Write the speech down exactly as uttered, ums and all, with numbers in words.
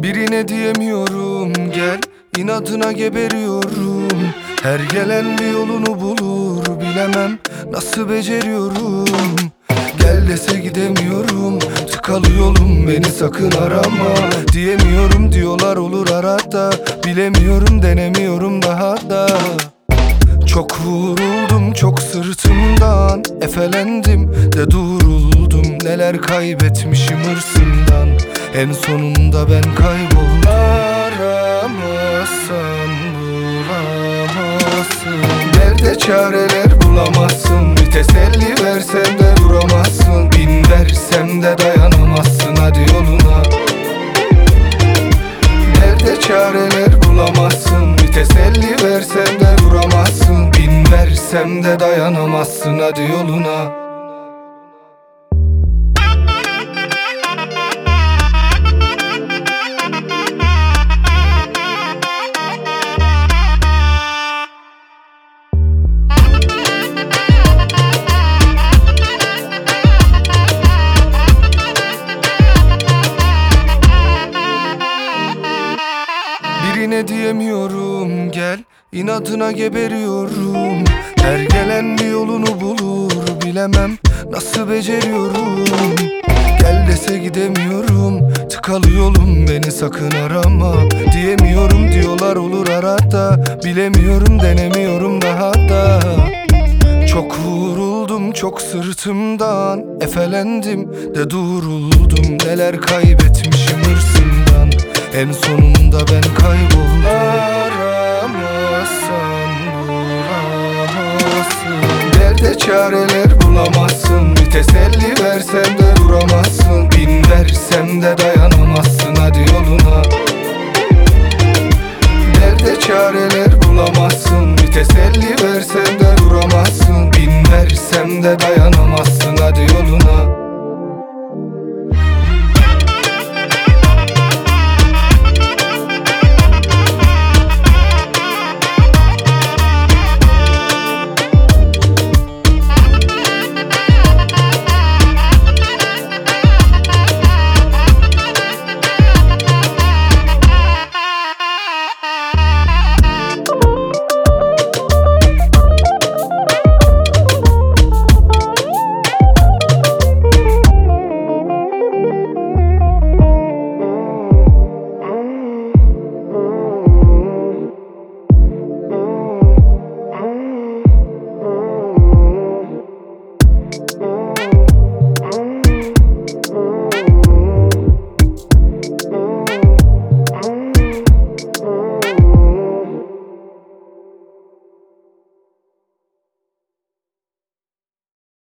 Birine diyemiyorum gel, inadına geberiyorum. Her gelen bir yolunu bulur, bilemem nasıl beceriyorum. Gel dese gidemiyorum, tıkalı yolum, beni sakın arama diyemiyorum. Diyorlar olur arada, bilemiyorum, denemiyorum daha da. Çok vuruldum, çok sırtımdan efelendim de duruldum. Neler kaybetmişim hırsımdan, en sonunda ben kayboldum. Aramazsan bulamazsın, derde çareler bulamazsın. Bir teselli versen de duramazsın, bin versem de dayanamazsın, hadi yoluna. Derde çareler bulamazsın, bir teselli versen de duramazsın, bin versem de dayanamazsın, hadi yoluna. Birine diyemiyorum gel, inadına geberiyorum. Her gelen bir yolunu bulur, bilemem nasıl beceriyorum. Gel dese gidemiyorum, tıkalı yolum, beni sakın arama diyemiyorum. Diyorlar olur arada, bilemiyorum, denemiyorum daha da. Çok vuruldum, çok sırtımdan efelendim de duruldum. Neler kaybetmişim hırsımdan, en sonunda ben kayboldum. Aramazsan bulamazsın, derde çareler bulamazsın. Bir teselli versen de duramazsın, bin versem de dayanamazsın.